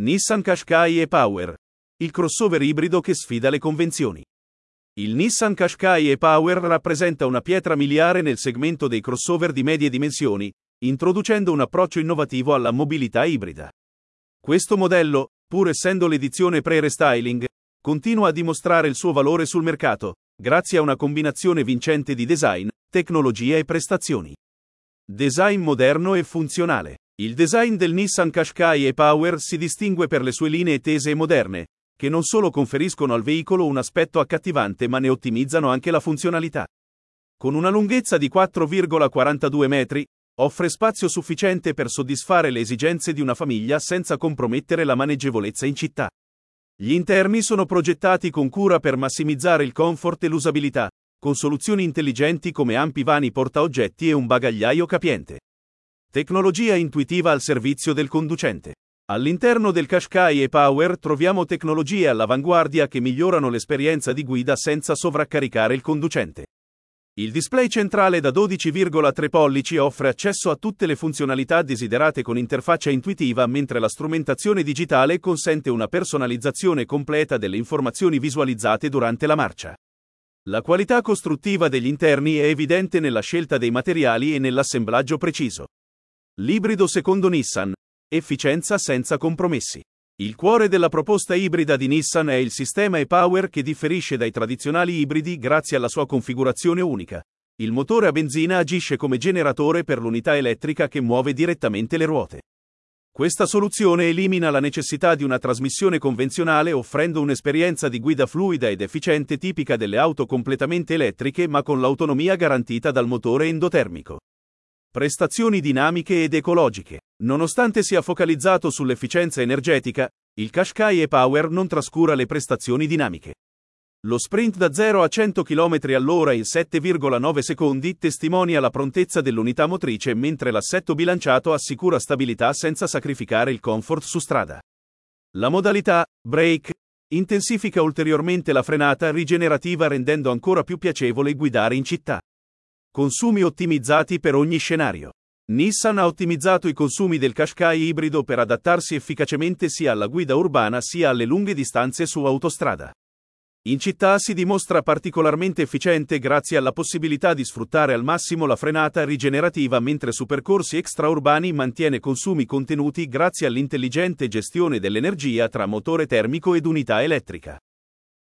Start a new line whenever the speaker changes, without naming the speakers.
Nissan Qashqai e-Power. Il crossover ibrido che sfida le convenzioni. Il Nissan Qashqai e-Power rappresenta una pietra miliare nel segmento dei crossover di medie dimensioni, introducendo un approccio innovativo alla mobilità ibrida. Questo modello, pur essendo l'edizione pre-restyling, continua a dimostrare il suo valore sul mercato, grazie a una combinazione vincente di design, tecnologia e prestazioni. Design moderno e funzionale. Il design del Nissan Qashqai e-Power si distingue per le sue linee tese e moderne, che non solo conferiscono al veicolo un aspetto accattivante ma ne ottimizzano anche la funzionalità. Con una lunghezza di 4,42 metri, offre spazio sufficiente per soddisfare le esigenze di una famiglia senza compromettere la maneggevolezza in città. Gli interni sono progettati con cura per massimizzare il comfort e l'usabilità, con soluzioni intelligenti come ampi vani portaoggetti e un bagagliaio capiente. Tecnologia intuitiva al servizio del conducente. All'interno del Qashqai e-Power troviamo tecnologie all'avanguardia che migliorano l'esperienza di guida senza sovraccaricare il conducente. Il display centrale da 12,3 pollici offre accesso a tutte le funzionalità desiderate con interfaccia intuitiva, mentre la strumentazione digitale consente una personalizzazione completa delle informazioni visualizzate durante la marcia. La qualità costruttiva degli interni è evidente nella scelta dei materiali e nell'assemblaggio preciso. L'ibrido secondo Nissan. Efficienza senza compromessi. Il cuore della proposta ibrida di Nissan è il sistema e-Power che differisce dai tradizionali ibridi grazie alla sua configurazione unica. Il motore a benzina agisce come generatore per l'unità elettrica che muove direttamente le ruote. Questa soluzione elimina la necessità di una trasmissione convenzionale, offrendo un'esperienza di guida fluida ed efficiente tipica delle auto completamente elettriche ma con l'autonomia garantita dal motore endotermico. Prestazioni dinamiche ed ecologiche. Nonostante sia focalizzato sull'efficienza energetica, il Qashqai e-Power non trascura le prestazioni dinamiche. Lo sprint da 0 a 100 km/h in 7,9 secondi testimonia la prontezza dell'unità motrice, mentre l'assetto bilanciato assicura stabilità senza sacrificare il comfort su strada. La modalità Brake intensifica ulteriormente la frenata rigenerativa, rendendo ancora più piacevole guidare in città. Consumi ottimizzati per ogni scenario. Nissan ha ottimizzato i consumi del Qashqai ibrido per adattarsi efficacemente sia alla guida urbana sia alle lunghe distanze su autostrada. In città si dimostra particolarmente efficiente grazie alla possibilità di sfruttare al massimo la frenata rigenerativa, mentre su percorsi extraurbani mantiene consumi contenuti grazie all'intelligente gestione dell'energia tra motore termico ed unità elettrica.